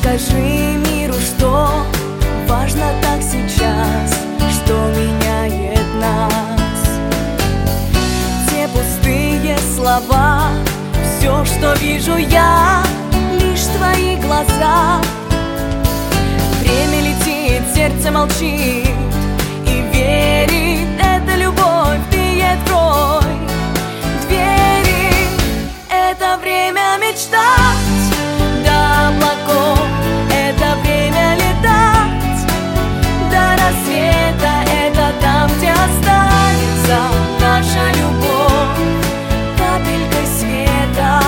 Скажи миру, что важно так сейчас, что меняет нас. Те пустые слова, все, что вижу я, лишь твои глаза. Время летит, сердце молчит и верит, это любовь, ты ей открой двери. Это время мечтать до облаков, это время летать до рассвета, это там, где останется наша любовь капелькой света.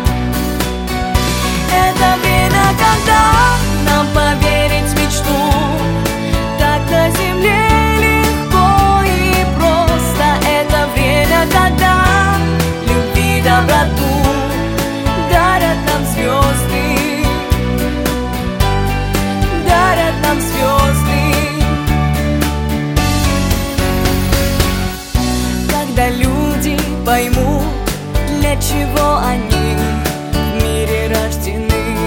Это время, когда нам поверить в мечту, так на земле легко и просто. Это время, когда любви, доброту дарят нам звезды, дарят нам звезды. Когда люди поймут, для чего они в мире рождены,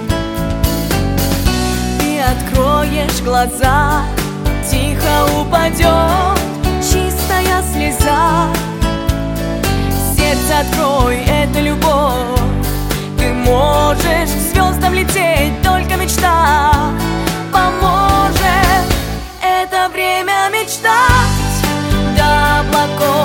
ты откроешь глаза, тихо упадет чистая слеза. Сердце открой, это любовь, ты можешь к звездам лететь, только мечта поможет. Это время мечтать до облаков.